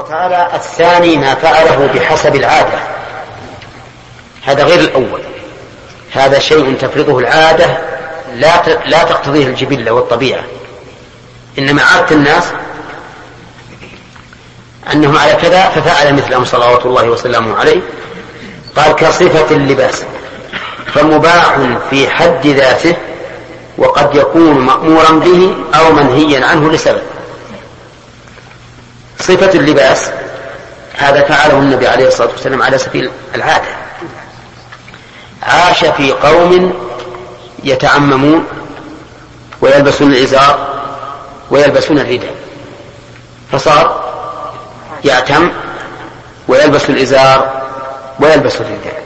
وتعالى. الثاني ما فعله بحسب العادة، هذا غير الأول. هذا شيء تفرضه العادة لا تقتضيه الجبلة والطبيعة، إنما عادة الناس أنهم على كذا ففعل مثلهم صلوات الله وسلامه عليه. قال كصفة اللباس، فمباح في حد ذاته، وقد يكون مأمورا به أو منهيا عنه لسبب. صفة اللباس هذا فعله النبي عليه الصلاة والسلام على سبيل العادة. عاش في قوم يتعممون ويلبسون الإزار ويلبسون الرداء، فصار يعتم ويلبس الإزار ويلبس الرداء.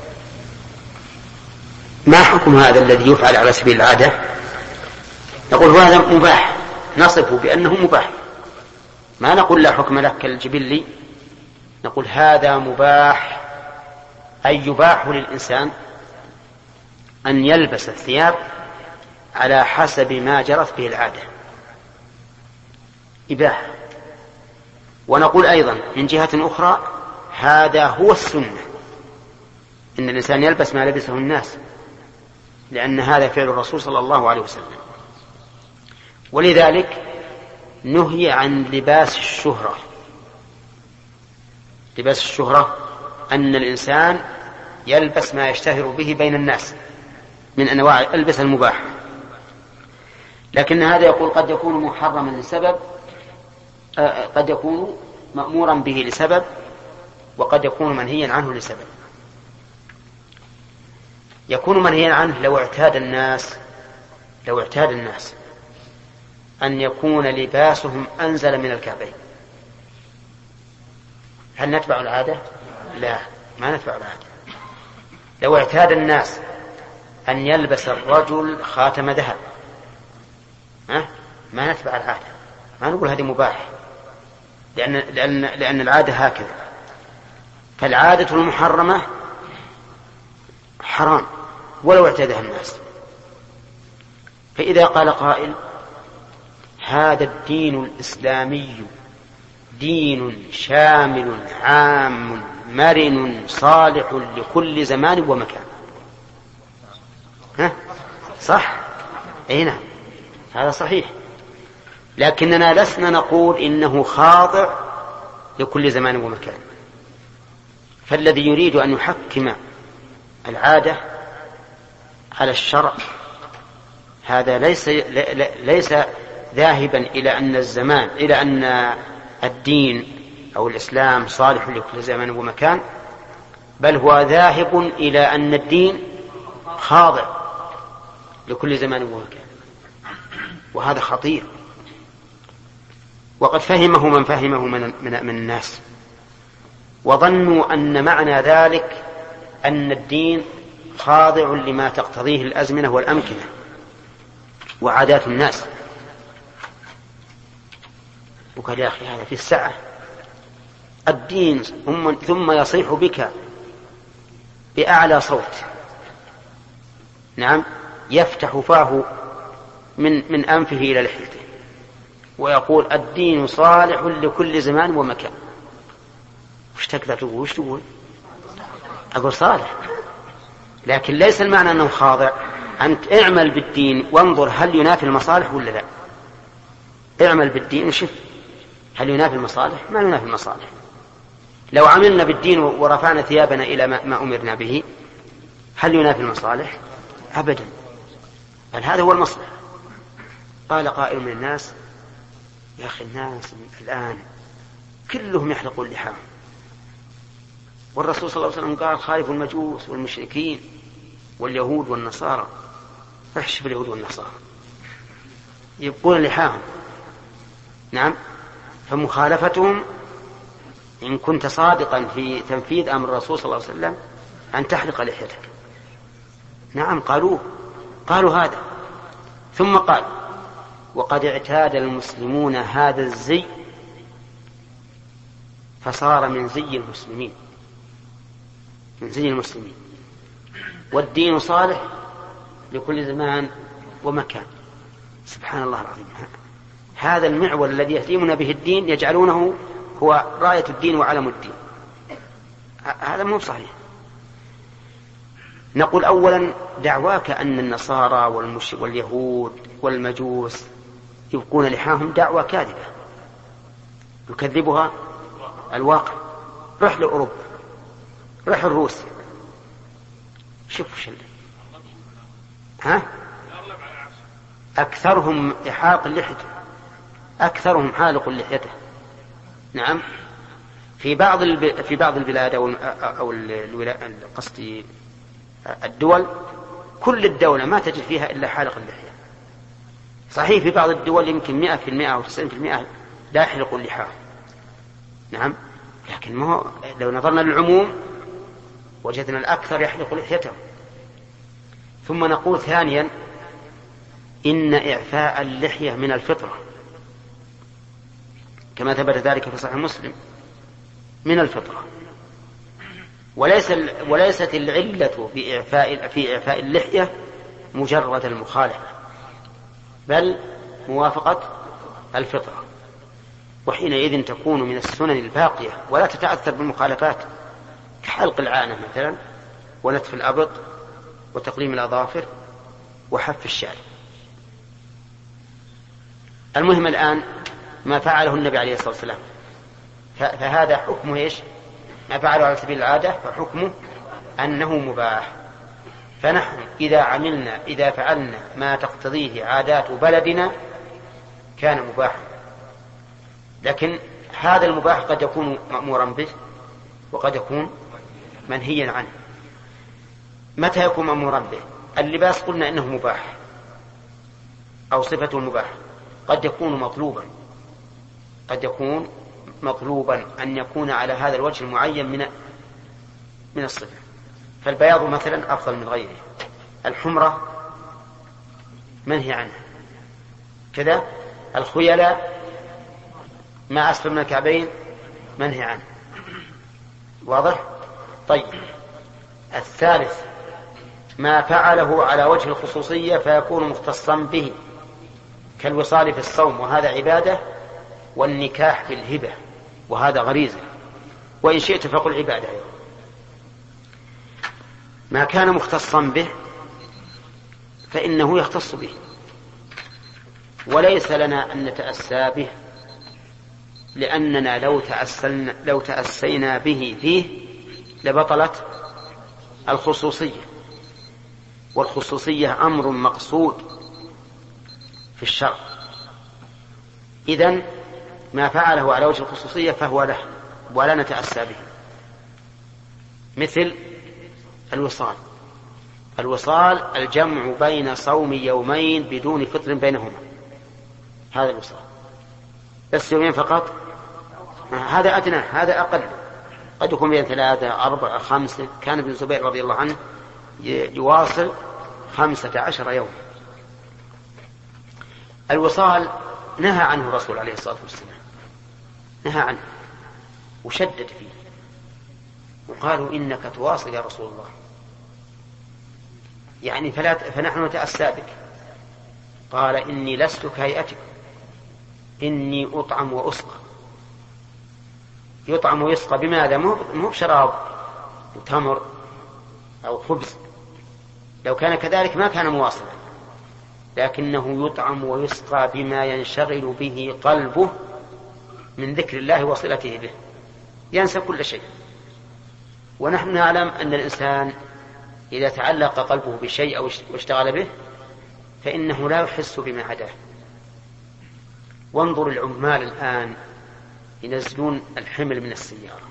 ما حكم هذا الذي يفعل على سبيل العادة؟ نقول هذا مباح، نصفه بأنه مباح، ما نقول لا حكم له كالجبلي، نقول هذا مباح، أي يباح للإنسان أن يلبس الثياب على حسب ما جرت به العادة، إباحة. ونقول أيضا من جهة أخرى هذا هو السنة، إن الإنسان يلبس ما لبسه الناس، لأن هذا فعل الرسول صلى الله عليه وسلم. ولذلك نهي عن لباس الشهرة. لباس الشهرة أن الإنسان يلبس ما يشتهر به بين الناس من أنواع الألبسة المباحة، لكن هذا يقول قد يكون محرما لسبب، قد يكون مأمورا به لسبب، وقد يكون منهيا عنه لسبب. يكون منهيا عنه لو اعتاد الناس أن يكون لباسهم أنزل من الكعبين. هل نتبع العادة؟ لا، ما نتبع العادة. لو اعتاد الناس أن يلبس الرجل خاتم ذهب، ما نتبع العادة، ما نقول هذه مباح، لأن العادة هكذا. فالعادة المحرمة حرام ولو اعتادها الناس. فإذا قال قائل هذا الدين الإسلامي دين شامل عام مرن صالح لكل زمان ومكان، صح؟ أي نعم، هذا صحيح، لكننا لسنا نقول إنه خاضع لكل زمان ومكان. فالذي يريد أن يحكم العادة على الشرع هذا ليس ذاهبا إلى أن الدين أو الإسلام صالح لكل زمان ومكان، بل هو ذاهب إلى أن الدين خاضع لكل زمان ومكان، وهذا خطير. وقد فهمه من فهمه من الناس، وظنوا أن معنى ذلك أن الدين خاضع لما تقتضيه الأزمنة والأمكنة وعادات الناس. وقال يا أخي هذا في السعة، الدين ثم يصيح بك بأعلى صوت، نعم، يفتح فاه من أنفه إلى لحيته ويقول الدين صالح لكل زمان ومكان. وش تقدر تقول؟ وش تقول؟ أقول صالح، لكن ليس المعنى أنه خاضع. أنت اعمل بالدين وانظر هل ينافي المصالح ولا لا. اعمل بالدين وشف هل ينافي المصالح؟ ما ينافي المصالح. لو عملنا بالدين ورفعنا ثيابنا إلى ما أمرنا به هل ينافي المصالح؟ أبدا، بل هذا هو المصلح. قال قائل من الناس يا أخي الناس الآن كلهم يحلقون لحاهم، والرسول صلى الله عليه وسلم قال خالفوا المجوس والمشركين واليهود والنصارى. احشف اليهود والنصارى يبقون لحاهم، نعم، فمخالفتهم إن كنت صادقا في تنفيذ أمر الرسول صلى الله عليه وسلم أن تحلق لحيتك. نعم، قالوا هذا. ثم قال وقد اعتاد المسلمون هذا الزي فصار من زي المسلمين، والدين صالح لكل زمان ومكان. سبحان الله العظيم، هذا المعول الذي يهدمنا به الدين يجعلونه هو راية الدين وعلم الدين. هذا مو صحيح. نقول أولا دعواك أن النصارى واليهود والمجوس يبقون لحاهم دعوة كاذبة يكذبها الواقع. روح لأوروبا، روح الروس، شوف أكثرهم حالق لحيته، أكثرهم حالق لحيته. نعم. في بعض البلاد أو قصدي الدول، كل الدولة ما تجد فيها إلا حالق اللحية. صحيح في بعض الدول يمكن 100% أو 90% لا يحلق اللحى. نعم. لكن ما هو لو نظرنا للعموم وجدنا الأكثر يحلق لحيته. ثم نقول ثانيا إن إعفاء اللحية من الفطرة كما ثبت ذلك في صحيح مسلم، من الفطرة، وليست العلة في إعفاء اللحية مجرد المخالفة، بل موافقة الفطرة، وحينئذ تكون من السنن الباقية ولا تتأثر بالمخالفات، كحلق العانة مثلا، ونتف الأبط، وتقليم الأظافر، وحف الشعر. المهم الآن ما فعله النبي عليه الصلاة والسلام، فهذا حكمه إيش؟ ما فعله على سبيل العادة فحكمه أنه مباح. فنحن إذا فعلنا ما تقتضيه عادات بلدنا كان مباحا. لكن هذا المباح قد يكون مأمورا به وقد يكون منهيا عنه. متى يكون مأمورا به؟ اللباس قلنا إنه مباح أو صفته مباح، قد يكون مطلوبا أن يكون على هذا الوجه المعين من الصفة. فالبياض مثلا أفضل من غيره، الحمرة منهي عنها كذا، الخيلاء ما أسفل من الكعبين منهي عنه. واضح؟ طيب. الثالث ما فعله على وجه الخصوصية فيكون مختصا به، كالوصال في الصوم وهذا عبادة، والنكاح بالهبة وهذا غريزة، وإن شئت فقل عبادة. ما كان مختصا به فإنه يختص به، وليس لنا أن نتأسى به، لأننا لو تأسينا به فيه لبطلت الخصوصية، والخصوصية أمر مقصود في الشرع. إذن ما فعله على وجه الخصوصية فهو له ولا نتأسى به. مثل الوصال الجمع بين صوم يومين بدون فطر بينهما، هذا الوصال، بس يومين فقط، هذا أدنى، هذا أقل، قد يكون بين 3 4 5. كان ابن الزبير رضي الله عنه يواصل 15 يوم. الوصال نهى عنه الرسول عليه الصلاة والسلام، نهى عنه وشدد فيه، وقالوا إنك تواصل يا رسول الله، يعني فنحن نتأسى بك. قال إني لست كهيئتك، إني أطعم وأسقى. يطعم ويسقى بماذا؟ مو بشراب وتمر أو خبز، لو كان كذلك ما كان مواصلا، لكنه يطعم ويسقى بما ينشغل به قلبه من ذكر الله وصلته به، ينسى كل شيء. ونحن نعلم أن الإنسان إذا تعلق قلبه بشيء أو اشتغل به فإنه لا يحس بما عداه. وانظر العمال الآن ينزلون الحمل من السيارة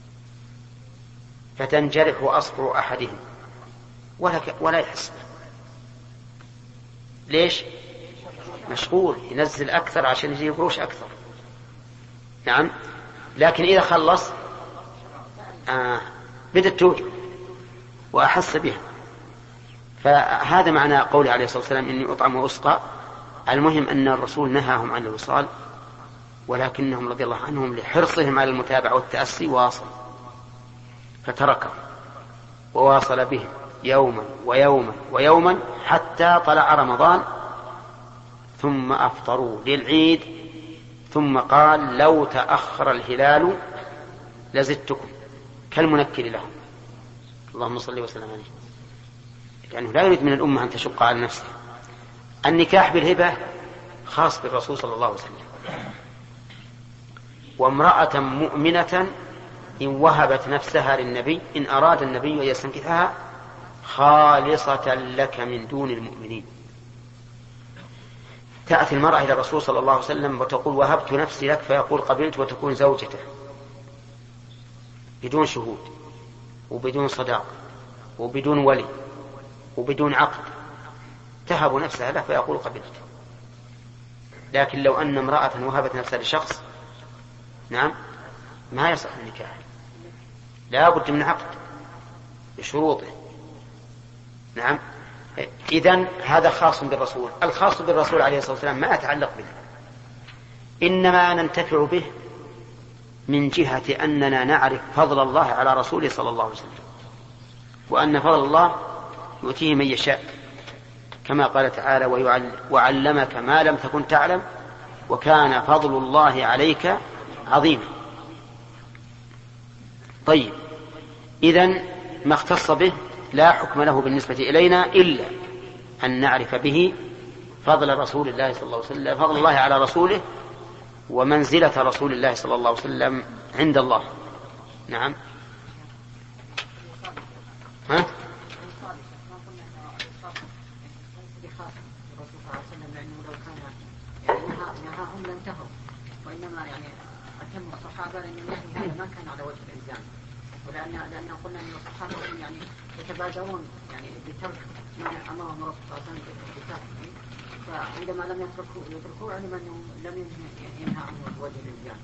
فتنجرح أصبع أحدهم ولا يحس به. ليش؟ مشغول ينزل أكثر عشان يجيب قروش أكثر. نعم. لكن إذا خلص بدأت توجع وأحس بها. فهذا معنى قوله عليه الصلاة والسلام إني أطعم وأسقى. المهم أن الرسول نهاهم عن الوصال، ولكنهم رضي الله عنهم لحرصهم على المتابعة والتأسي واصل، فتركه وواصل بهم يوما ويوما ويوما حتى طلع رمضان، ثم أفطروا للعيد ثم قال لو تأخر الهلال لزدتكم كالمنكر لهم. اللهم صل وسلم عليه. يعني لا يريد من الأمة أن تشق على نفسها. النكاح بالهبة خاص بالرسول صلى الله عليه وسلم. وامرأة مؤمنة إن وهبت نفسها للنبي إن أراد النبي أن يستنكحها خالصة لك من دون المؤمنين. تأتي المرأة إلى الرسول صلى الله عليه وسلم وتقول وهبت نفسي لك، فيقول قبلت، وتكون زوجته بدون شهود وبدون صداق وبدون ولي وبدون عقد، تهب نفسها له فيقول قبلت. لكن لو أن امرأة وهبت نفسها لشخص نعم ما يصح النكاح، لا بد من عقد بشروطه. نعم. إذن هذا خاص بالرسول. الخاص بالرسول عليه الصلاة والسلام ما يتعلق به، إنما ننتفع به من جهة أننا نعرف فضل الله على رسوله صلى الله عليه وسلم، وأن فضل الله يؤتيه من يشاء، كما قال تعالى وعلمك ما لم تكن تعلم وكان فضل الله عليك عظيما. طيب، إذن ما اختص به لا حكم له بالنسبة إلينا إلا أن نعرف به فضل رسول الله صلى الله عليه وسلم، فضل الله على رسوله ومنزلة رسول الله صلى الله عليه وسلم عند الله. نعم. ها؟ وإنما يعني أتم الصحابة لأن النهي هذا ما كان على وجه الإلزام، لأن قلنا أن الصحابة يعني يتبادرون يعني بترك ما أمرهم الرسول صلى الله عليه وسلم بتركه، فعندما لم يتركوه علم أنه لم ينهى عن وجه الإلزام.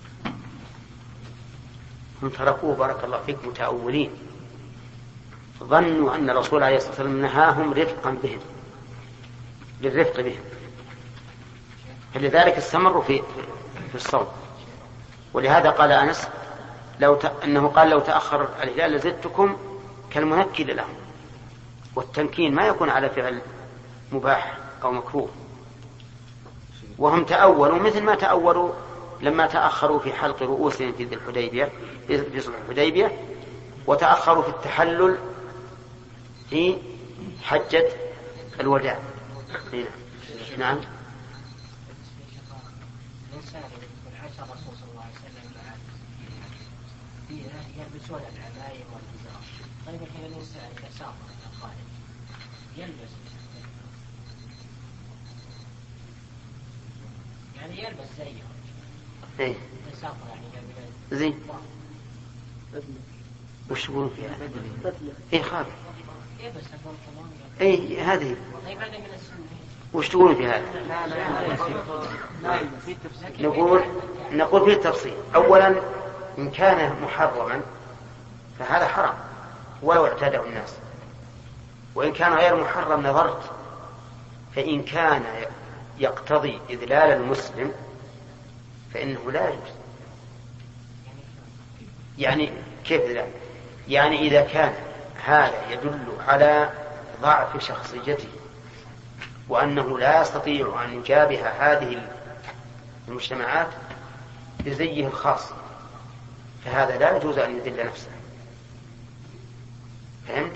هم تركوه بارك الله فيك متأولين، ظنوا أن الرسول عليه الصلاة والسلام نهاهم رفقا بهم، للرفق بهم، فلذلك استمروا في الصوم. ولهذا قال أنس أنه قال لو تأخر الهلال لزدتكم كالمنكر لهم. والتنكين ما يكون على فعل مباح أو مكروه. وهم تأولوا مثل ما تأولوا لما تأخروا في حلق رؤوسهم في صلح الحديبية، وتأخروا في التحلل في حجة الوداع. نعم. يلبسون العباية والإزار. طيب الحين الإنسان إذا سافر إلى الخارج يلبس، يعني يلبس زيه. إيه. يسافر يعني زين. وش يقولون فيها؟ إيه خالد. يلبس البنطلون. إيه هذه. طيب هذا من السنة. وش تقولون في هذا؟ نقول فيه التفصيل. أولا إن كان محرما فهذا حرام ولو اعتاده الناس، وإن كان غير محرم نظرت، فإن كان يقتضي إذلال المسلم فإنه لا يجوز. يعني كيف إذلال؟ يعني إذا كان هذا يدل على ضعف شخصيته وأنه لا يستطيع أن يجابه هذه المجتمعات بزيه الخاص، فهذا لا يجوز أن يذل نفسه. فهمت؟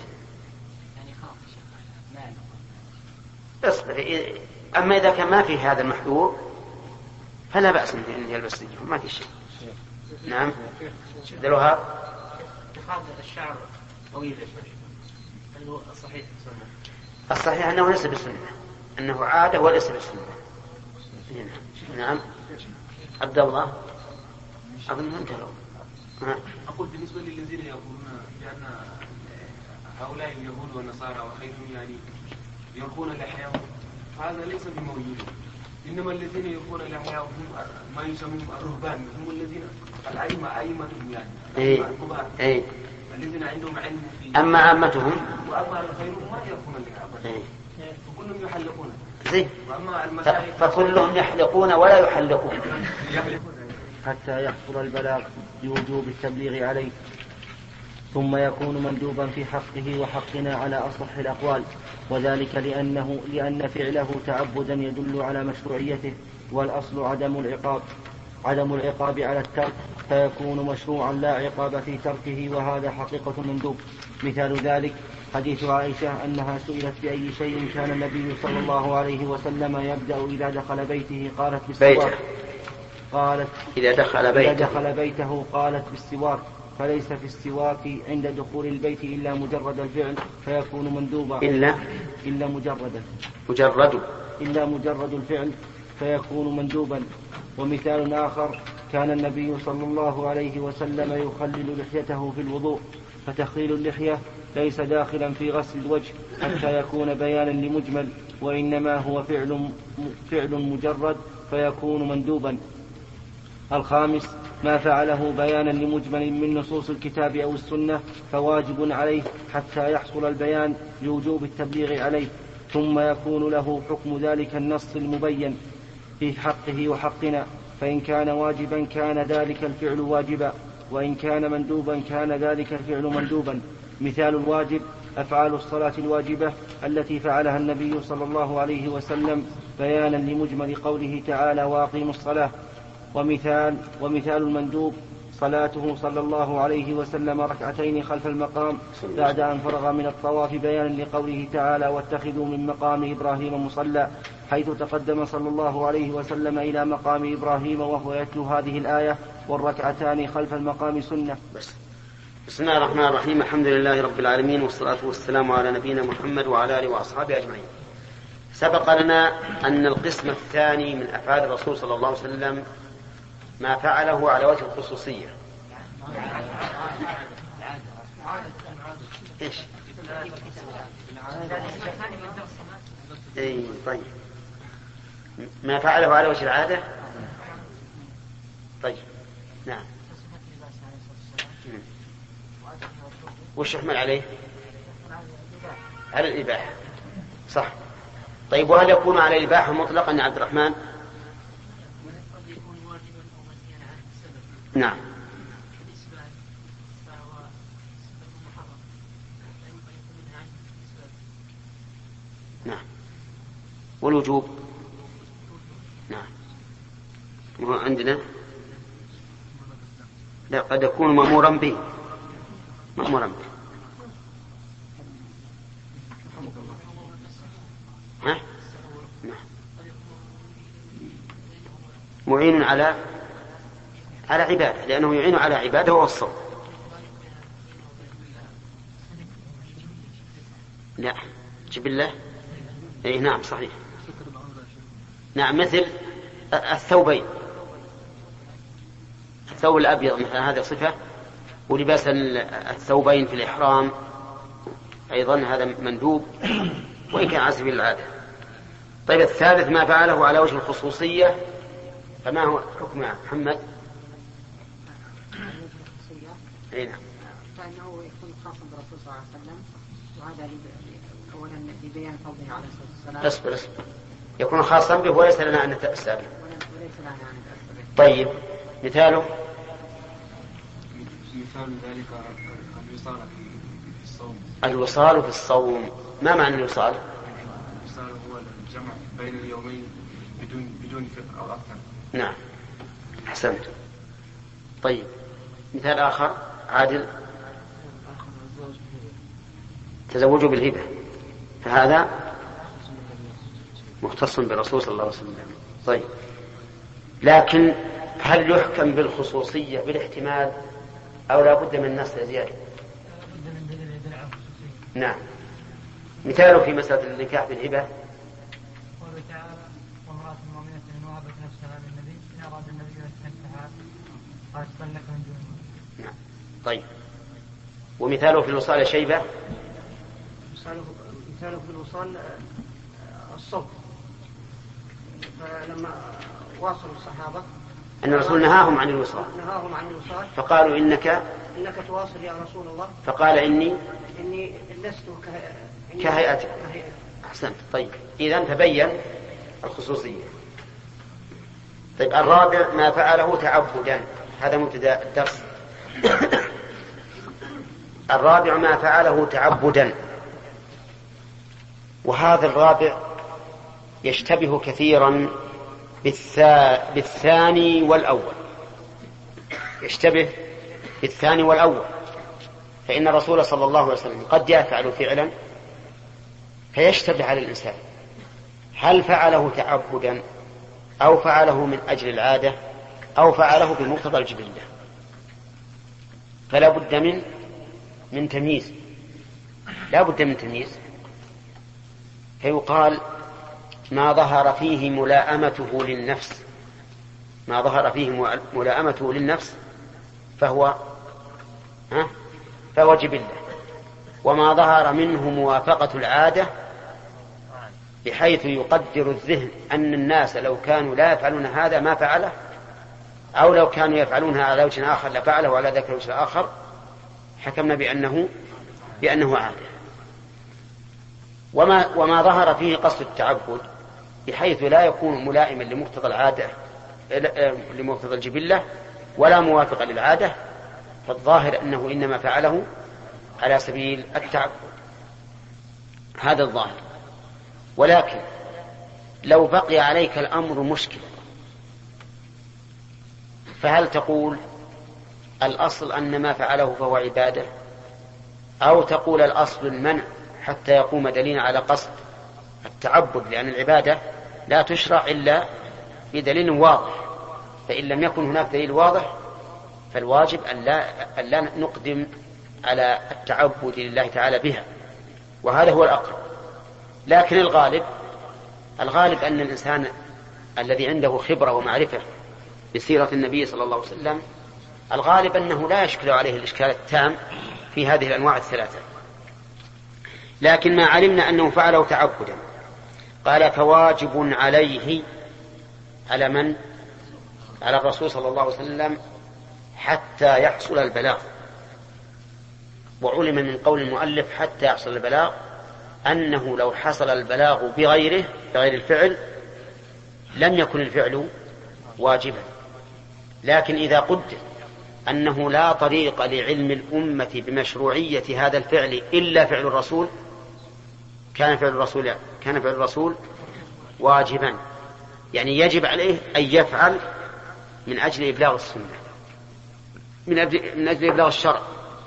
اصبر. أما إذا كان ما في هذا المحذور فلا بأس أن يلبس زيه، ما في شيء. نعم. شدلوها اتخاذ الشعر طويل هل صحيح؟ الصحيح أنه ليس بالسنة، أنه عادة وليس بالسنة. نعم. عبد الله أظن انتهوا. أقول بالنسبة للذين يقولون بأن هؤلاء اليهود والنصارى وغيرهم يعني يرخون لحياهم، هذا ليس بموجود. إنما الذين يرخون لحياهم ما يسمون الرهبان، هم الذين أئمتهم يعني الكبار الذين عندهم علم في. أما عامتهم وأما غيرهم ما يرخون لحياهم، فكلهم يحلقون. زين. فكلهم يحلقون ولا يحلقون حتى يحصل البلاغ بوجوب التبليغ عليه، ثم يكون مندوبا في حقه وحقنا على أصح الأقوال، وذلك لأن فعله تعبدا يدل على مشروعيته، والأصل عدم العقاب. عدم العقاب على الترك فيكون مشروعا لا عقاب في تركه، وهذا حقيقة المندوب. مثال ذلك حديث عائشة أنها سئلت بأي شيء كان النبي صلى الله عليه وسلم يبدأ إذا دخل بيته، قالت بالسواك. قالت إذا دخل بيته قالت بالسواك، فليس في السواك عند دخول البيت إلا مجرد الفعل فيكون مندوبا، إلا مجرد الفعل فيكون مندوبا. ومثال آخر كان النبي صلى الله عليه وسلم يخلل لحيته في الوضوء، فتخليل اللحية ليس داخلا في غسل الوجه حتى يكون بيانا لمجمل، وإنما هو فعل مجرد فيكون مندوبا. الخامس ما فعله بيانا لمجمل من نصوص الكتاب أو السنة فواجب عليه حتى يحصل البيان لوجوب التبليغ عليه، ثم يكون له حكم ذلك النص المبين في حقه وحقنا، فإن كان واجبا كان ذلك الفعل واجبا، وإن كان مندوبا كان ذلك الفعل مندوبا. مثال الواجب أفعال الصلاة الواجبة التي فعلها النبي صلى الله عليه وسلم بيانا لمجمل قوله تعالى وأقيموا الصلاة. ومثال المندوب صلاته صلى الله عليه وسلم ركعتين خلف المقام بعد أن فرغ من الطواف بيانا لقوله تعالى واتخذوا من مقام إبراهيم مصلى، حيث تقدم صلى الله عليه وسلم إلى مقام إبراهيم وهو يتلو هذه الآية والركعتان خلف المقام سنة. بسم الله الرحمن الرحيم. الحمد لله رب العالمين، والصلاة والسلام على نبينا محمد وعلى آله وأصحابه أجمعين. سبق لنا أن القسم الثاني من أفعال الرسول صلى الله عليه وسلم ما فعله على وجه الخصوصية. إيش؟ طيب، ما فعله على وجه العادة. طيب، نعم. وش يحمل عليه؟ على الإباحة، صح. طيب، وهل يكون على الإباحة مطلقا يا عبد الرحمن؟ نعم. نعم. والوجوب؟ نعم. عندنا لا، قد يكون مأمورا به. ها؟ نعم. معين على عباده، لأنه يعين على عباده والصوم. لا، جبلة. إيه، نعم، صحيح. نعم، مثل الثوبين، الثوب الأبيض مثلا، هذه صفة. ولباس الثوبين في الإحرام أيضا هذا مندوب وإن كان على سبيل العادة. طيب، الثالث ما فعله على وجه الخصوصية، فما هو حكمه محمد؟ نعم. فإنه يكون خاصا برسول صلى الله عليه وسلم، وهذا أولا لبيان فضله عليه الصلاة والسلام. أصبر. يكون خاصا به وليس لنا أن نتأسى به. طيب، مثاله ذلك الوصال في الصوم. الوصال في الصوم، ما معنى الوصال؟ الوصال هو الجمع بين اليومين بدون فطر أو أكثر. نعم، أحسنت. طيب، مثال آخر عادل. تزوجوا بالهبة، فهذا مختص بالرسول صلى الله عليه وسلم. طيب، لكن هل يحكم بالخصوصية بالاحتمال أو لا بد من نص زيادة؟ نعم. مثاله في مسألة النكاح بالهبة قوله تعالى وامرأة مؤمنة إن وهبت نفسها للنبي إن أراد النبي أن تنكحها قد طلق من دونه. نعم. طيب، ومثاله في الوصال شيبة. مثاله في الوصال الصوت، فلما واصلوا الصحابة أن الرسول نهاهم عن الوصال فقالوا إنك تواصل يا رسول الله، فقال إني لست كهيئتك. أحسنت. طيب، إذن تبين الخصوصية. طيب، الرابع ما فعله تعبدا، هذا مبتدأ الدرس. الرابع ما فعله تعبدا، وهذا الرابع يشتبه كثيرا بالثاني والأول. يشتبه بالثاني والأول، فإن الرسول صلى الله عليه وسلم قد يفعل فعلا فيشتبه على الإنسان هل فعله تعبدا أو فعله من أجل العادة أو فعله بمقتضى الجبلة، فلا بد من تمييز، لا بد من تمييز. فيقال ما ظهر فيه ملائمته للنفس، ما ظهر فيه ملائمته للنفس فهو جبلة، وما ظهر منه موافقة العادة بحيث يقدر الذهن أن الناس لو كانوا لا يفعلون هذا ما فعله، أو لو كانوا يفعلونها على وجه آخر لفعله وعلى ذاك الوجه الآخر حكمنا بأنه عادة. وما ظهر فيه قصد التعبد بحيث لا يكون ملائما لمقتضى العادة لمقتضى الجبلة ولا موافقا للعادة، فالظاهر أنه إنما فعله على سبيل التعبد، هذا الظاهر. ولكن لو بقي عليك الأمر مشكلة فهل تقول الأصل أن ما فعله فهو عبادة، أو تقول الأصل المنع حتى يقوم دليل على قصد التعبد، لأن العبادة لا تشرع إلا بدليل واضح، فإن لم يكن هناك دليل واضح فالواجب أن لا نقدم على التعبد لله تعالى بها، وهذا هو الأقرب. لكن الغالب أن الإنسان الذي عنده خبرة ومعرفة بسيرة النبي صلى الله عليه وسلم الغالب أنه لا يشكل عليه الإشكال التام في هذه الأنواع الثلاثة. لكن ما علمنا أنه فعله تعبدا قال فواجب عليه، على من؟ على الرسول صلى الله عليه وسلم حتى يحصل البلاغ. وعلم من قول المؤلف حتى يحصل البلاغ أنه لو حصل البلاغ بغير الفعل لم يكن الفعل واجبا. لكن إذا قدر أنه لا طريق لعلم الأمة بمشروعية هذا الفعل إلا فعل الرسول كان فعل الرسول واجبا، يعني يجب عليه أن يفعل من أجل إبلاغ السنة، من أجل إبلاغ الشرع.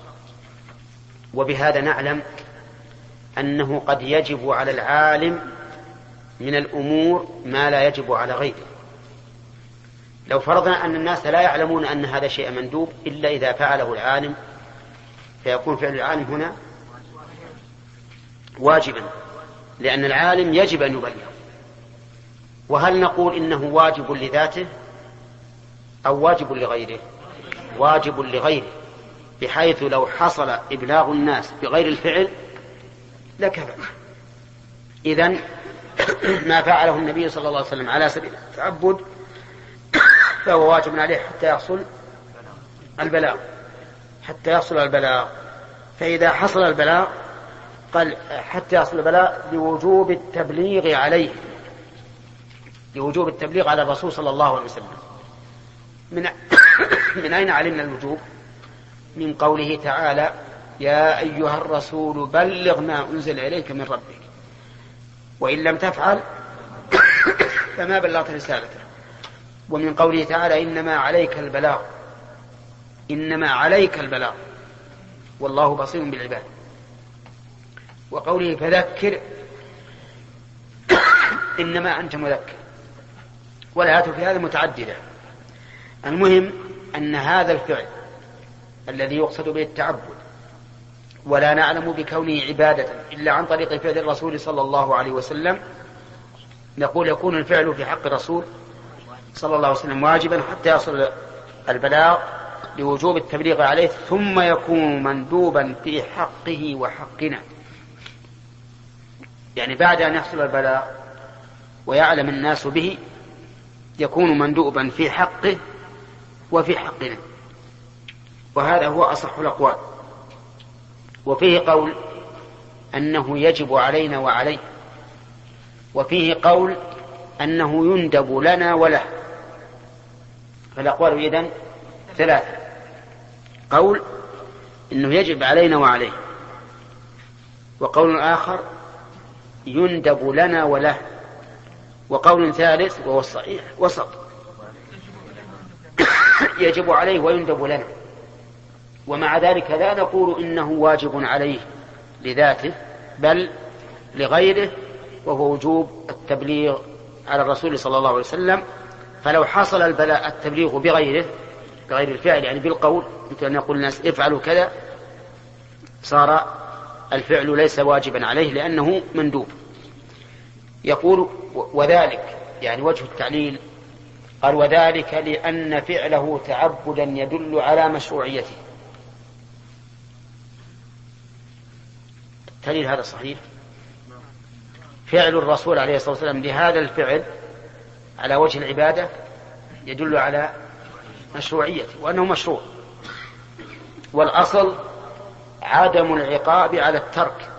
وبهذا نعلم أنه قد يجب على العالم من الأمور ما لا يجب على غيره. لو فرضنا أن الناس لا يعلمون أن هذا شيء مندوب إلا إذا فعله العالم فيكون فعل العالم هنا واجبا، لأن العالم يجب أن يبلغ. وهل نقول إنه واجب لذاته أو واجب لغيره؟ واجب لغيره، بحيث لو حصل إبلاغ الناس بغير الفعل لكفى. إذن ما فعله النبي صلى الله عليه وسلم على سبيل التعبد فهو واجب عليه حتى يحصل البلاغ. فإذا حصل البلاغ قال حتى يحصل البلاغ لوجوب التبليغ عليه، لوجوب التبليغ على الرسول صلى الله عليه وسلم. من أين علمنا الوجوب؟ من قوله تعالى يا أيها الرسول بلغ ما أنزل إليك من ربك وإن لم تفعل فما بلغت رسالته. ومن قوله تعالى إنما عليك البلاغ والله بصير بالعباد. وقوله فذكر إنما أنت مذكر. والآيات في هذا متعددة. المهم أن هذا الفعل الذي يقصد به التعبد ولا نعلم بكونه عبادة إلا عن طريق فعل الرسول صلى الله عليه وسلم، نقول يكون الفعل في حق الرسول صلى الله عليه وسلم واجبا حتى يصل البلاغ لوجوب التبليغ عليه، ثم يكون مندوبا في حقه وحقنا، يعني بعد أن يحصل البلاغ ويعلم الناس به يكون مندوبا في حقه وفي حقنا. وهذا هو أصح الأقوال. وفيه قول أنه يجب علينا وعليه، وفيه قول أنه يندب لنا وله. فالأقوال إذن ثلاثة: قول أنه يجب علينا وعليه، وقول آخر يندب لنا وله، وقول ثالث وهو الصحيح وسط يجب عليه ويندب لنا، ومع ذلك لا نقول إنه واجب عليه لذاته بل لغيره، وهو وجوب التبليغ على الرسول صلى الله عليه وسلم. فلو حصل التبليغ بغير الفعل، يعني بالقول، مثل أن يقول الناس افعلوا كذا، صار الفعل ليس واجبا عليه لأنه مندوب. يقول وذلك، يعني وجه التعليل، قال وذلك لأن فعله تعبدا يدل على مشروعيته. التعليل هذا صحيح. فعل الرسول عليه الصلاة والسلام لهذا الفعل على وجه العبادة يدل على مشروعيته وأنه مشروع. والأصل عدم العقاب على الترك،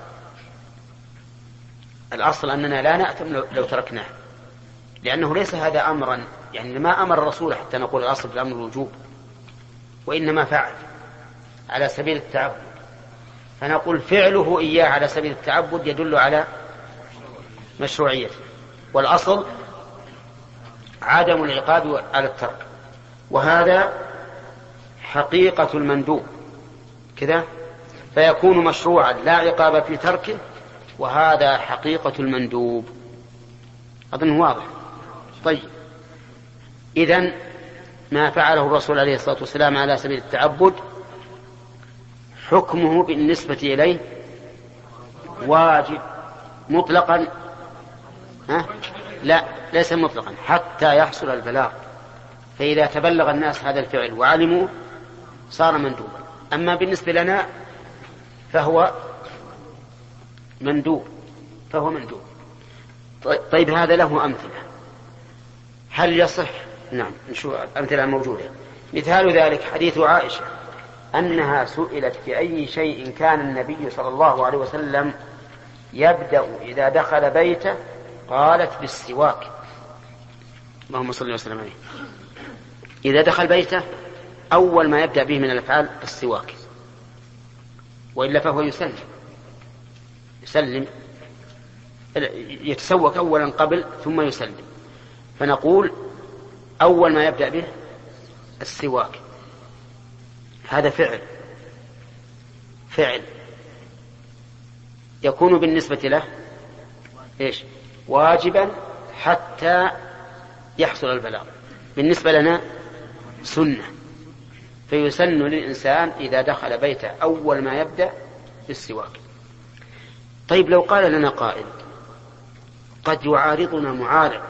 الأصل أننا لا نأثم لو تركناه، لأنه ليس هذا أمرا، يعني ما أمر الرسول حتى نقول الأصل في الأمر الوجوب، وإنما فعل على سبيل التعبد، فنقول فعله إياه على سبيل التعبد يدل على مشروعيته، والأصل عدم العقاب على الترك. وهذا حقيقة المندوب كذا، فيكون مشروعا لا عقاب في تركه، وهذا حقيقة المندوب. أظن واضح. طيب، إذن ما فعله الرسول عليه الصلاة والسلام على سبيل التعبد حكمه بالنسبة إليه واجب مطلقا؟ لا، ليس مطلقا حتى يحصل البلاغ، فإذا تبلغ الناس هذا الفعل وعلموا صار مندوبا. أما بالنسبة لنا فهو مندوب. طيب، هذا له أمثلة، هل يصح؟ نعم، نشوف أمثلة موجودة. مثال ذلك حديث عائشة أنها سئلت في أي شيء كان النبي صلى الله عليه وسلم يبدأ إذا دخل بيته، قالت بالسواك. اللهم صل وسلم عليه. إذا دخل بيته أول ما يبدأ به من الأفعال السواك، وإلا فهو يسلم، يتسوك أولا قبل ثم يسلم، فنقول أول ما يبدأ به السواك. هذا فعل يكون بالنسبة له إيش؟ واجبا حتى يحصل البلاغ. بالنسبة لنا سنة، فيسن للإنسان إذا دخل بيته أول ما يبدأ بالسواك. طيب، لو قال لنا قائل قد يعارضنا معارض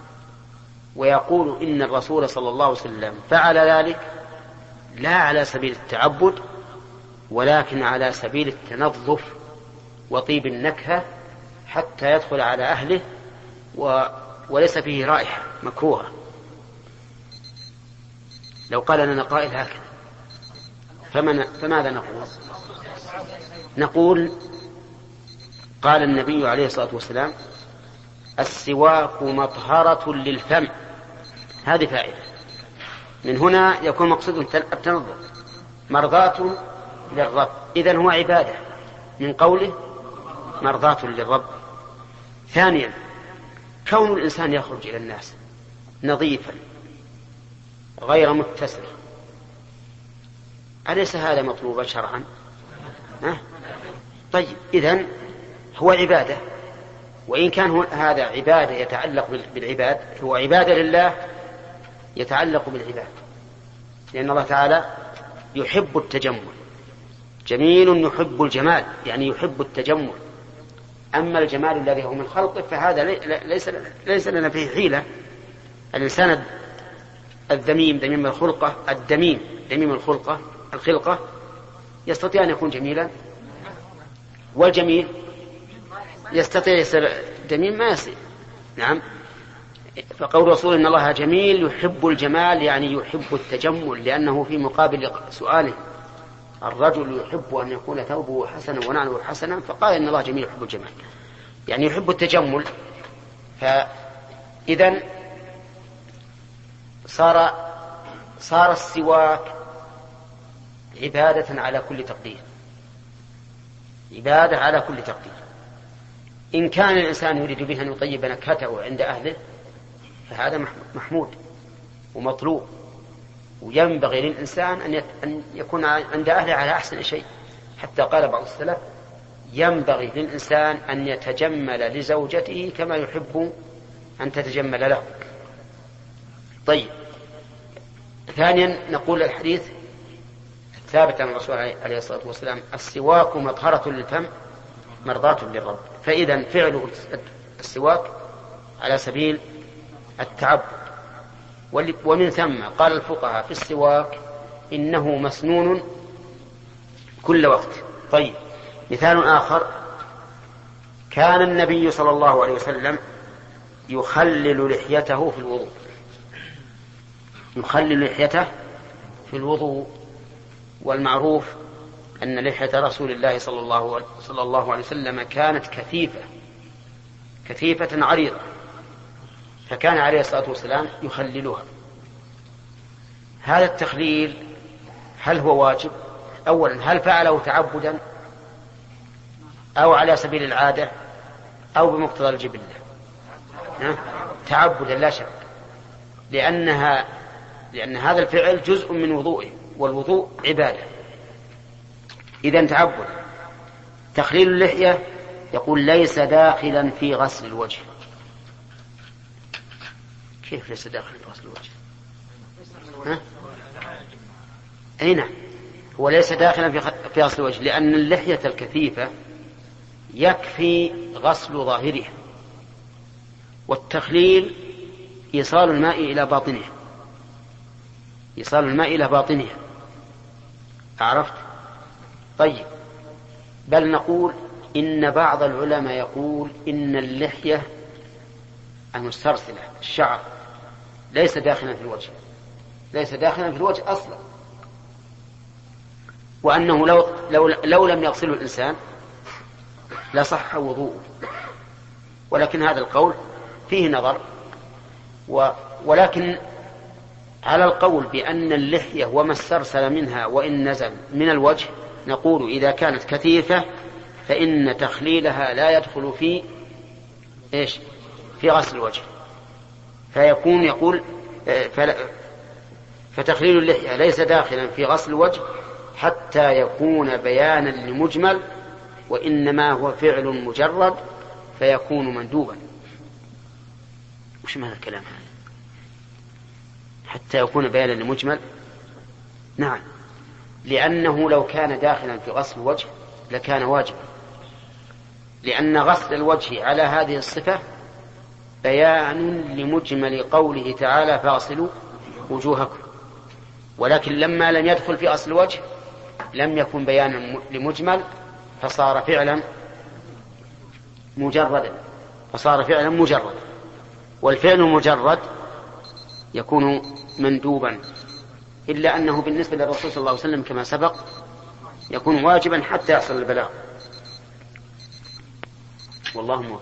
ويقول إن الرسول صلى الله عليه وسلم فعل ذلك لا على سبيل التعبد ولكن على سبيل التنظف وطيب النكهة حتى يدخل على أهله وليس فيه رائحة مكروهة. لو قال لنا قائل هكذا فماذا نقول؟ نقول قال النبي عليه الصلاة والسلام السواك مطهرة للفم، هذه فائدة. من هنا يكون مقصود التنظف، مرضاة للرب، إذن هو عبادة من قوله مرضاة للرب. ثانيا، كون الإنسان يخرج إلى الناس نظيفا غير متسخ، أليس هذا مطلوبا شرعا؟ طيب، إذن هو عبادة، وإن كان هذا عبادة يتعلق بالعباد، هو عبادة لله يتعلق بالعباد، لأن الله تعالى يحب التجمل، جميل يحب الجمال، يعني يحب التجمل. أما الجمال الذي هو من خلقه فهذا ليس لنا فيه حيلة. الإنسان الذميم ذميم الخلقة، الدميم ذميم الخلقة يستطيع أن يكون جميلا، والجميل يستطيع يصير دميم ما يصير. نعم، فقول رسول إن الله جميل يحب الجمال يعني يحب التجمل، لأنه في مقابل سؤاله الرجل يحب أن يكون ثوبه حسنا ونعله حسنا، فقال إن الله جميل يحب الجمال يعني يحب التجمل. فإذن صار السواك عبادة على كل تقدير، عبادة على كل تقدير. إن كان الإنسان يريد به أن يطيب نكهته عند أهله فهذا محمود ومطلوب، وينبغي للإنسان أن يكون عند أهله على أحسن شيء، حتى قال بعض السلف ينبغي للإنسان أن يتجمل لزوجته كما يحب أن تتجمل له. طيب، ثانيا نقول الحديث الثابت عن الرسول عليه الصلاة والسلام: السواك مطهرة للفم مرضاة للرب. فإذا فعل السواك على سبيل التعبد، ومن ثم قال الفقهاء في السواك إنه مسنون كل وقت. طيب، مثال آخر: كان النبي صلى الله عليه وسلم يخلل لحيته في الوضوء، يخلل لحيته في الوضوء. والمعروف أن لحية رسول الله صلى الله عليه وسلم كانت كثيفة عريضة، فكان عليه الصلاة والسلام يخللها. هذا التخليل هل هو واجب؟ أولا، هل فعله تعبدا أو على سبيل العادة أو بمقتضى الجبلة؟ تعبدا لا شك، لأن هذا الفعل جزء من وضوئه، والوضوء عبادة. إذن تعبد. تخليل اللحية يقول ليس داخلا في غسل الوجه. كيف ليس داخلا في غسل الوجه؟ أي نعم، هو ليس داخلا في غسل الوجه، لأن اللحية الكثيفة يكفي غسل ظاهرها، والتخليل إيصال الماء إلى باطنها، إيصال الماء إلى باطنها. عرفت؟ طيب، بل نقول إن بعض العلماء يقول إن اللحية المسترسلة الشعر ليس داخلا في الوجه، ليس داخلا في الوجه أصلا، وأنه لو لم يغسله الإنسان لصح وضوءه. ولكن هذا القول فيه نظر، ولكن على القول بأن اللحية وما استرسل منها وإن نزل من الوجه نقول إذا كانت كثيفة فإن تخليلها لا يدخل في غسل الوجه، فيكون يقول فتخليل اللحية ليس داخلا في غسل الوجه حتى يكون بيانا لمجمل، وإنما هو فعل مجرد فيكون مندوبا. وش معنى الكلام هذا؟ حتى يكون بيانا لمجمل؟ نعم، لأنه لو كان داخلا في غسل الوجه لكان واجبا، لأن غسل الوجه على هذه الصفة بيان لمجمل قوله تعالى فاغسلوا وجوهكم. ولكن لما لم يدخل في غسل الوجه لم يكن بيانا لمجمل، فصار فعلا مجردا، والفعل المجرد يكون مندوبا، إلا أنه بالنسبة للرسول صلى الله عليه وسلم كما سبق يكون واجبا حتى يحصل البلاغ. والله موفق.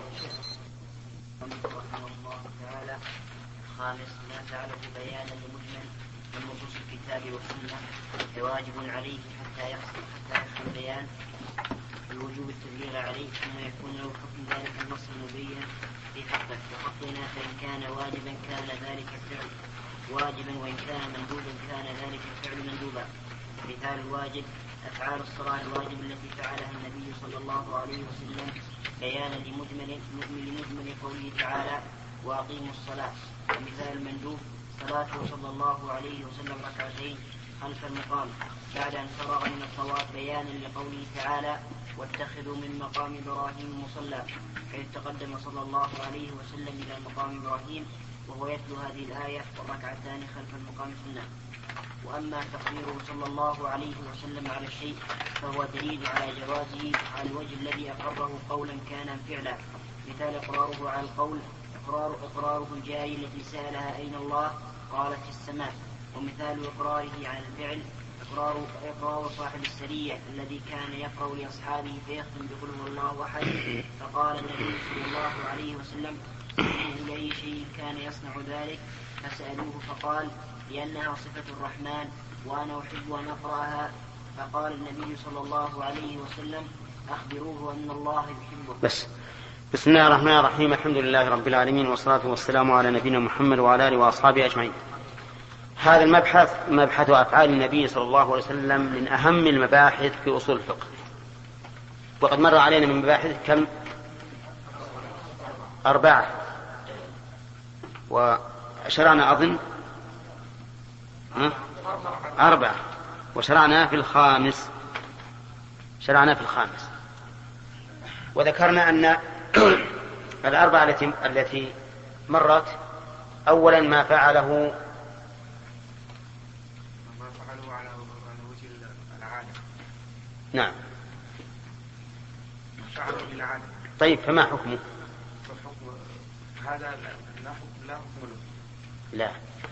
خامس: ما فعله بيانا لمجمل من نصوص الكتاب والسنة فواجب عليه حتى يحصل البيان الوجوب التبليغ عليه، ثم يكون له حكم ذلك النص المبين في حقه. وحقنا فإن كان واجبا كان ذلك الفعل واجبا، وإن كان مندوبا كان ذلك الفعل مندوبا. مثال الواجب: أفعال الصلاة الواجب التي فعلها النبي صلى الله عليه وسلم بيانا لمجمل قوله تعالى وأقيموا الصلاة. ومثال المندوب: صلاته صلى الله عليه وسلم ركعتين خلف المقام بعد أن فرغ من الطواف بيانا لقوله تعالى واتخذوا من مقام إبراهيم مصلى، حيث تقدم صلى الله عليه وسلم إلى مقام إبراهيم وهو يتلو هذه الآية والركعتان خلف المقام سنة. وأما تقريره صلى الله عليه وسلم على الشيء فهو دليل على جوازه على الوجه الذي أقره قولا كان فعلا. مثال إقراره على القول إقراره الجاري التي سألها أين الله قالت في السماء. ومثال إقراره على الفعل إقرار صاحب السرية الذي كان يقرأ لأصحابه فيختم بقل هو الله أحد، فقال النبي صلى الله عليه وسلم لأي شيء كان يصنع ذلك، فسألوه فقال لأنها صفة الرحمن وأنا أحب أن أقرأها، فقال النبي صلى الله عليه وسلم أخبروه أن الله يحبه. بسم الله الرحمن الرحيم. الحمد لله رب العالمين، والصلاة والسلام على نبينا محمد وعلى آله وأصحابه أجمعين. هذا المبحث مبحث أفعال النبي صلى الله عليه وسلم من أهم المباحث في أصول الفقه، وقد مر علينا من مباحث كم؟ 4، وشرعنا أظن 4، وشرعنا في الخامس. وذكرنا أن ال4 التي مرت، أولا ما فعله على وجه العادة. نعم. فعله بالعادة. طيب فما حكمه؟ هذا لا حكم له. لا.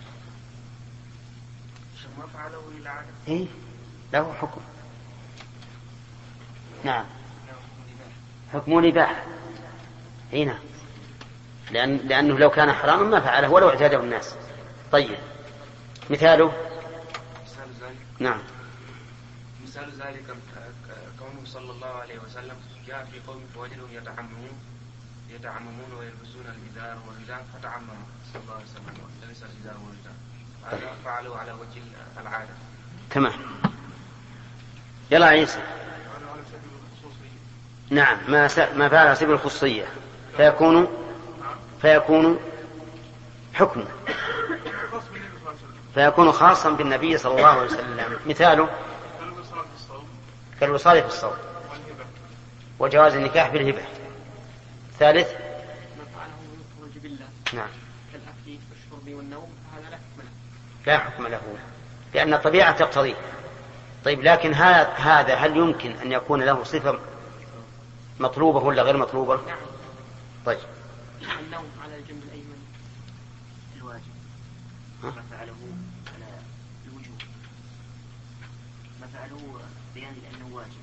ما فعله للعادة. إيه له حكم. نعم. حكم الإباحة. هنا لأنه لو كان حراما ما فعله ولو اعتاده الناس. طيب مثاله؟ نعم. مثال ذلك كونه صلى الله عليه وسلم جاء في قوم فوجدهم يتعممون ويلبسون الإزار والرداء فتعمم صلى الله عليه وسلم ولبس الإزار والرداء. هذا فعلوا على وجه العادة. تمام. يلا عيسى. نعم ما فعل على سبيل الخصوصية فيكون حكمه، فيكون خاصا بالنبي صلى الله عليه وسلم. مثاله كالوصال في الصوم وجواز النكاح بالهبة. ثالث ما فعله من الجبلة نعم كالأكل والشرب والنوم، هذا لا حكم له لأن الطبيعة تقتضيه. طيب لكن هذا هل يمكن أن يكون له صفة مطلوبة ولا غير مطلوبة؟ نعم. طيب النوم على الجنب الأيمن الواجب. ما فعله على الوجوب، ما فعله بيان لأنه واجب.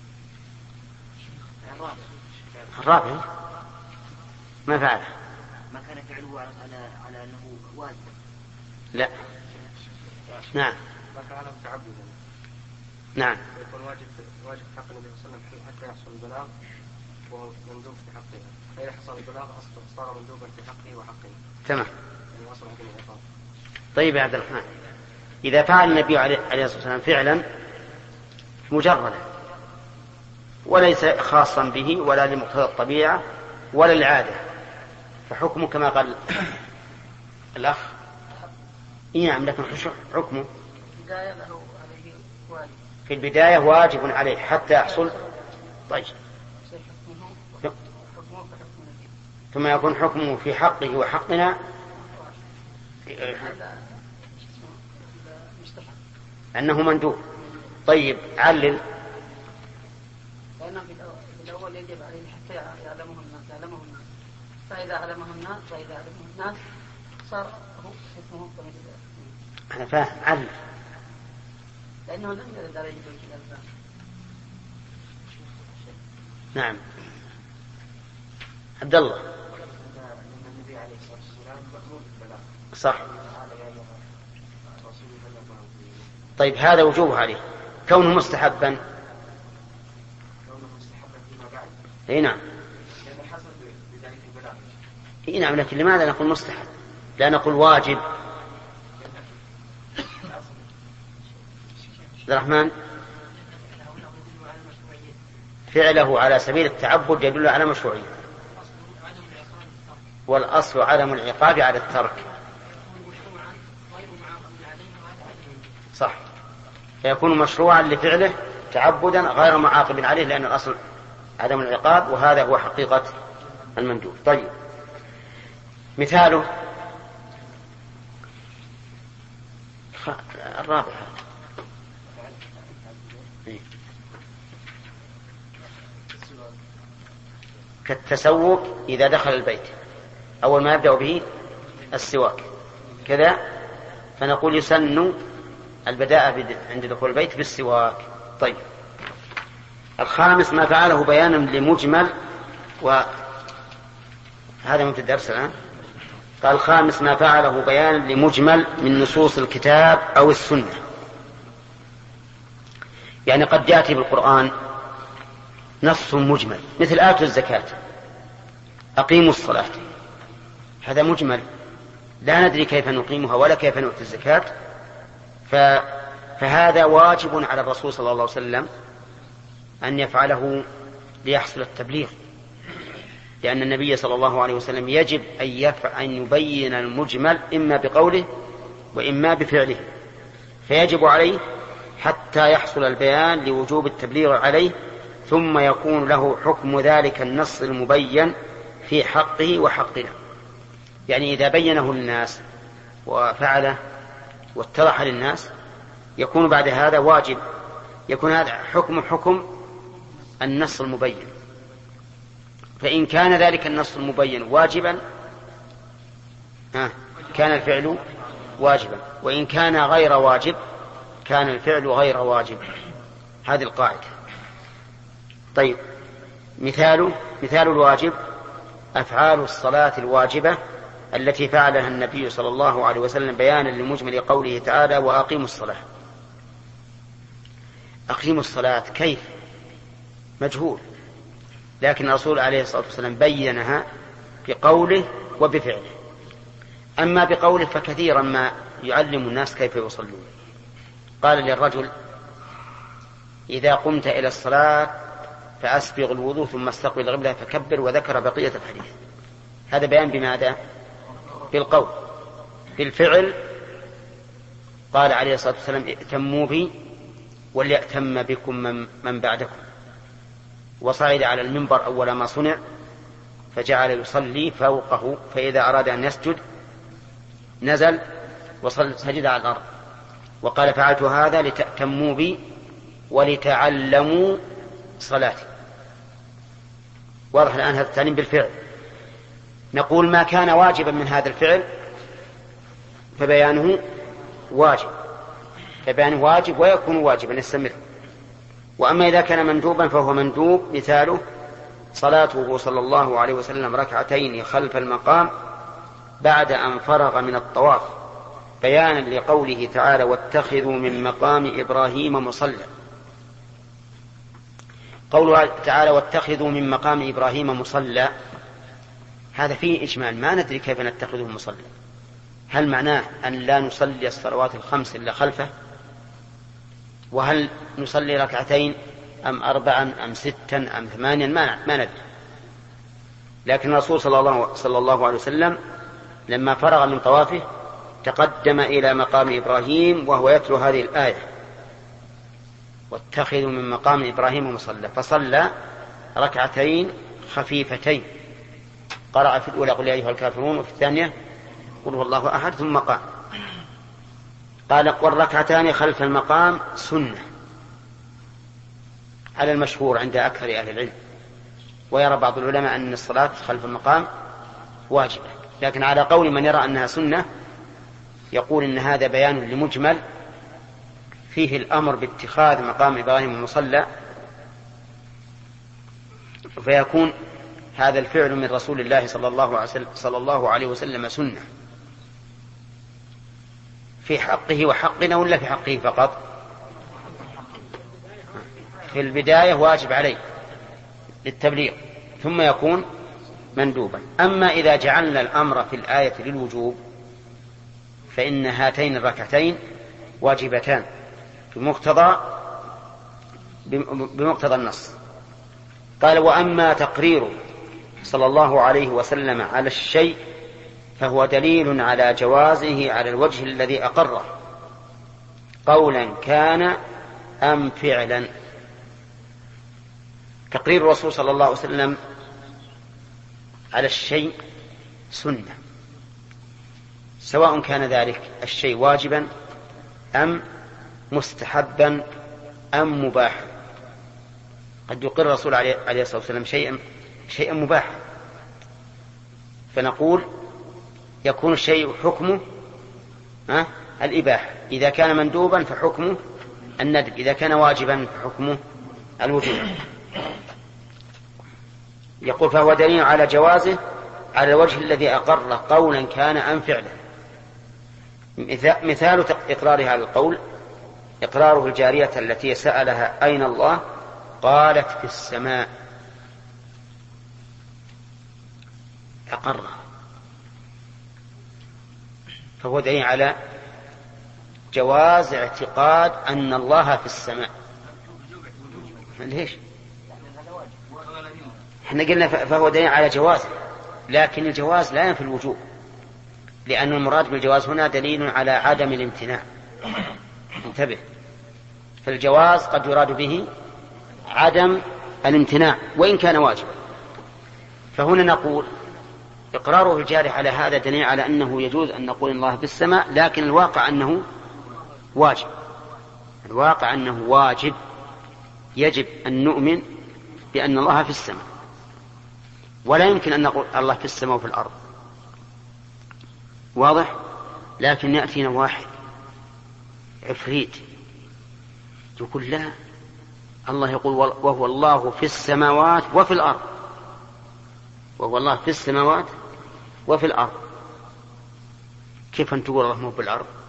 الرابع ما فعله، ما كان فعله على أنه واجب. لا. نعم. ما فعله تعبدا. نعم. يكون واجب حق النبي صلى الله عليه وسلم حتى يحصل البلاغ وهو مندوب في حقه. فإذا حصل البلاغ صار مندوبا في حقه وحقه. تمام. يعني وصل حكم العقاب. طيب يا عبد الرحمن، إذا فعل النبي عليه الصلاة والسلام فعلا مجردا وليس خاصا به ولا لمقتضى الطبيعة ولا العادة، فحكمه كما قال الأخ نعم، لكن حكمه في البداية واجب عليه حتى يحصل. طيب ثم يكون حكمه في حقه وحقنا أنه مندوب. طيب علل. لأنه في الأول يجب عليه حتى يعلمه الناس فإذا علمه الناس صار هو اسمه أنا فاهم. علل. لأنه لم يرد عليه بالكلام. نعم. عبد الله. النبي عليه الصلاة والسلام مأمور بالبلاغ. صح. طيب هذا وجوبه عليه. كونه مستحبا فيما بعد. اي نعم. لأن حصل بذلك البلاغ. اي نعم، لكن لماذا نقول مستحب لا نقول واجب؟ عبد الرحمن. فعله على سبيل التعبد يدل على مشروعية، والأصل عدم العقاب على الترك. صح، فيكون مشروعا لفعله تعبدا غير معاقب عليه، لأن الأصل عدم العقاب وهذا هو حقيقة المندوب. طيب مثاله الرابع كالتسوق إذا دخل البيت، أول ما يبدأ به السواك كذا، فنقول يسن البداء عند دخول البيت بالسواك. طيب الخامس ما فعله بيانا لمجمل، وهذا من الدرس الآن. قال الخامس ما فعله بيانا لمجمل من نصوص الكتاب أو السنة، يعني قد يأتي بالقرآن نص مجمل مثل آتوا الزكاة أقيموا الصلاة، هذا مجمل لا ندري كيف نقيمها ولا كيف نؤتي الزكاة، فهذا واجب على الرسول صلى الله عليه وسلم أن يفعله ليحصل التبليغ، لأن النبي صلى الله عليه وسلم يجب أن يبين المجمل إما بقوله وإما بفعله، فيجب عليه حتى يحصل البيان لوجوب التبليغ عليه، ثم يكون له حكم ذلك النص المبين في حقه وحقنا. يعني إذا بينه للناس وفعله واتضح للناس يكون بعد هذا واجب، يكون هذا حكم النص المبين. فإن كان ذلك النص المبين واجبا كان الفعل واجبا، وإن كان غير واجب كان الفعل غير واجب. هذه القاعدة. طيب، مثال الواجب أفعال الصلاة الواجبة التي فعلها النبي صلى الله عليه وسلم بيانا لمجمل قوله تعالى وأقيموا الصلاة. أقيموا الصلاة كيف؟ مجهول، لكن الرسول عليه الصلاة والسلام بينها بقوله وبفعله. أما بقوله فكثيرا ما يعلم الناس كيف يصلون. قال للرجل إذا قمت إلى الصلاة فأسبغ الوضوء ثم استقبل القبلة فكبر، وذكر بقية الحديث. هذا بيان بماذا؟ بالقول. بالفعل قال عليه الصلاة والسلام ائتموا بي وليأتم بكم من بعدكم، وصعد على المنبر أول ما صنع فجعل يصلي فوقه، فإذا أراد أن يسجد نزل وسجد على الأرض، وقال فعلت هذا لتأتموا بي ولتعلموا صلاتي. واضح الآن هذا التعليم بالفعل. نقول ما كان واجبا من هذا الفعل فبيانه واجب ويكون واجبا يستمر. وأما إذا كان مندوبا فهو مندوب. مثاله صلاته صلى الله عليه وسلم ركعتين خلف المقام بعد أن فرغ من الطواف، بيانا لقوله تعالى واتخذوا من مقام إبراهيم مصلى. قوله تعالى واتخذوا من مقام إبراهيم مصلى هذا فيه إجمال، ما ندري كيف نتخذه مصلى. هل معناه أن لا نصلي الصلوات الخمس إلا خلفه؟ وهل نصلي ركعتين أم 4 أم 6 أم 8؟ ما ندري. لكن الرسول صلى الله عليه وسلم لما فرغ من طوافه تقدم إلى مقام إبراهيم وهو يتلو هذه الآية واتخذوا من مقام إبراهيم مصلى، فصلى ركعتين خفيفتين، قرأ في الأولى قل يا أيها الكافرون وفي الثانية قل هو الله أحد ثم قام. قال والركعتان خلف المقام سنة على المشهور عند أكثر أهل العلم، ويرى بعض العلماء أن الصلاة خلف المقام واجبة، لكن على قول من يرى أنها سنة يقول إن هذا بيان لمجمل فيه الأمر باتخاذ مقام إبراهيم مصلى، فيكون هذا الفعل من رسول الله صلى الله عليه وسلم سنة في حقه وحقنا، ولا في حقه فقط؟ في البداية واجب عليه للتبليغ ثم يكون مندوبا. أما إذا جعلنا الأمر في الآية للوجوب فإن هاتين الركعتين واجبتان بمقتضى النص. قال وأما تقريره صلى الله عليه وسلم على الشيء فهو دليل على جوازه على الوجه الذي أقره قولا كان أم فعلا. تقرير الرسول صلى الله عليه وسلم على الشيء سنة، سواء كان ذلك الشيء واجبا أم مستحبا أم مباحا. قد يقر الرسول عليه الصلاة والسلام شيئا مباحا، فنقول يكون الشيء حكمه الإباحة، إذا كان مندوبا فحكمه الندب، إذا كان واجبا فحكمه الوجوب. يقول فهو دليل على جوازه على الوجه الذي أقر قولا كان أم فعلا. مثال إقرار هذا القول إقراره الجارية التي سألها أين الله قالت في السماء، أقرها، فهو دليل على جواز اعتقاد أن الله في السماء. ليش؟ احنا قلنا فهو دليل على جوازه، لكن الجواز لا ينفي الوجوب، لأن المراد بالجواز هنا دليل على عدم الامتناع. انتبه، فالجواز قد يراد به عدم الامتناع وإن كان واجب. فهنا نقول إقراره الجارح على هذا دليل على أنه يجوز أن نقول الله في السماء، لكن الواقع أنه واجب. الواقع أنه واجب، يجب أن نؤمن بأن الله في السماء، ولا يمكن أن نقول الله في السماء وفي الأرض. واضح؟ لكن يأتينا واحد عفريت يقول لا، الله يقول وهو الله في السماوات وفي الأرض، وهو الله في السماوات وفي الأرض. كيف أن تقول الله مو بالأرض؟